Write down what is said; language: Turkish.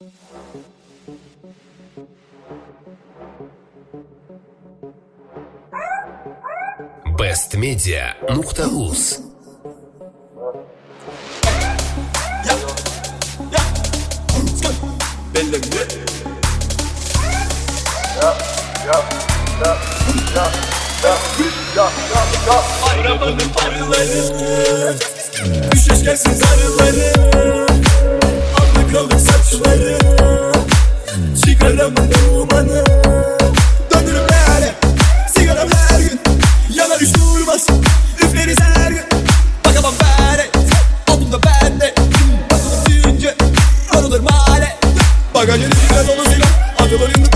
bestmedia.uz Arabanın farları, düşeş gelsin zarıları, aldı kalır saçları, çıkaramın dumanı. Döndürüm böyle, sigaram her gün, yanar hiç durmaz, üfleriz her gün. Bakamam böyle, altımda bende, bakılır deyince, arılır mahalle. Bagajın içinde dolu silah, atılır yumruk.